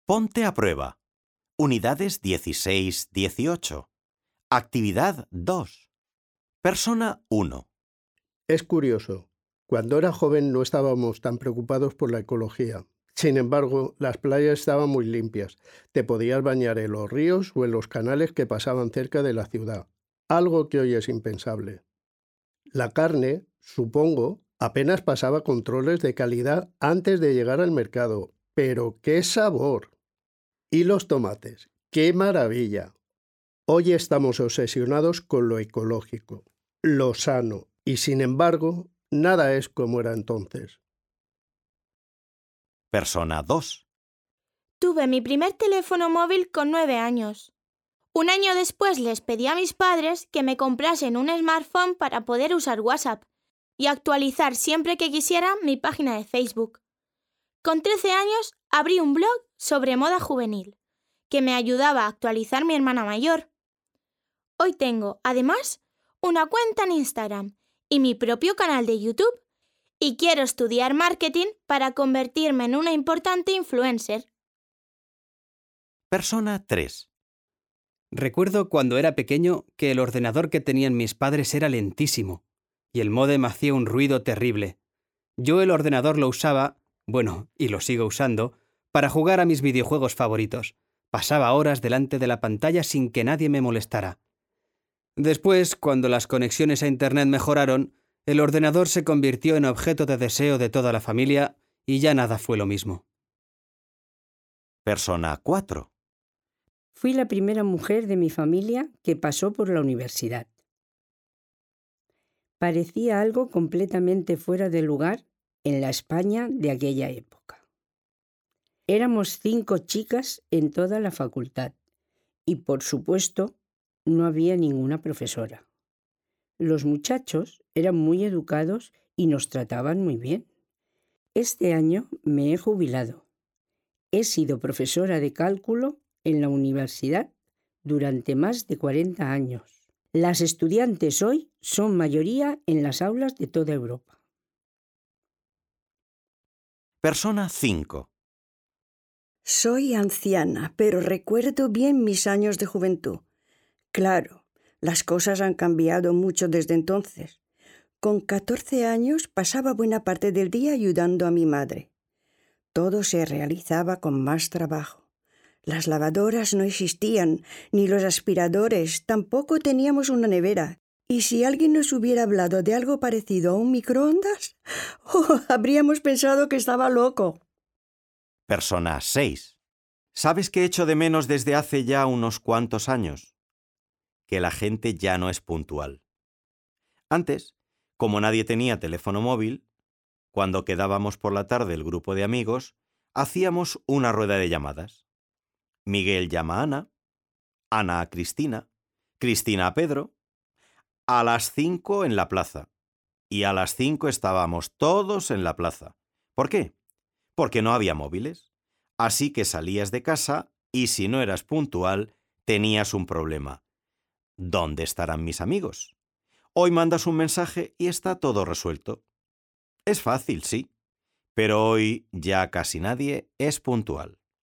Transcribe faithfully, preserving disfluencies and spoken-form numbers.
Ponte a prueba. Unidades dieciséis dieciocho. Actividad dos. Persona uno. Es curioso. Cuando era joven no estábamos tan preocupados por la ecología. Sin embargo, las playas estaban muy limpias. Te podías bañar en los ríos o en los canales que pasaban cerca de la ciudad. Algo que hoy es impensable. La carne, supongo, apenas pasaba controles de calidad antes de llegar al mercado. ¡Pero qué sabor! Y los tomates. ¡Qué maravilla! Hoy estamos obsesionados con lo ecológico, lo sano, y sin embargo, nada es como era entonces. Persona dos. Tuve mi primer teléfono móvil con nueve años. Un año después les pedí a mis padres que me comprasen un smartphone para poder usar WhatsApp y actualizar siempre que quisiera mi página de Facebook. Con trece años abrí un blog sobre moda juvenil, que me ayudaba a actualizar mi hermana mayor. Hoy tengo, además, una cuenta en Instagram y mi propio canal de YouTube, y quiero estudiar marketing para convertirme en una importante influencer. Persona tres. Recuerdo cuando era pequeño que el ordenador que tenían mis padres era lentísimo y el módem hacía un ruido terrible. Yo el ordenador lo usaba, bueno, y lo sigo usando, para jugar a mis videojuegos favoritos. Pasaba horas delante de la pantalla sin que nadie me molestara. Después, cuando las conexiones a Internet mejoraron, el ordenador se convirtió en objeto de deseo de toda la familia y ya nada fue lo mismo. Persona cuatro. Fui la primera mujer de mi familia que pasó por la universidad. Parecía algo completamente fuera de lugar en la España de aquella época. Éramos cinco chicas en toda la facultad y, por supuesto, no había ninguna profesora. Los muchachos eran muy educados y nos trataban muy bien. Este año me he jubilado. He sido profesora de cálculo en la universidad durante más de cuarenta años. Las estudiantes hoy son mayoría en las aulas de toda Europa. Persona cinco. Soy anciana, pero recuerdo bien mis años de juventud. Claro, las cosas han cambiado mucho desde entonces. Con catorce años pasaba buena parte del día ayudando a mi madre. Todo se realizaba con más trabajo. Las lavadoras no existían, ni los aspiradores, tampoco teníamos una nevera. Y si alguien nos hubiera hablado de algo parecido a un microondas, oh, habríamos pensado que estaba loco. Persona seis. ¿Sabes qué echo de menos desde hace ya unos cuantos años? Que la gente ya no es puntual. Antes, como nadie tenía teléfono móvil, cuando quedábamos por la tarde el grupo de amigos, hacíamos una rueda de llamadas. Miguel llama a Ana, Ana a Cristina, Cristina a Pedro. A las cinco en la plaza. Y a las cinco estábamos todos en la plaza. ¿Por qué? Porque no había móviles. Así que salías de casa y si no eras puntual, tenías un problema. ¿Dónde estarán mis amigos? Hoy mandas un mensaje y está todo resuelto. Es fácil, sí, pero hoy ya casi nadie es puntual.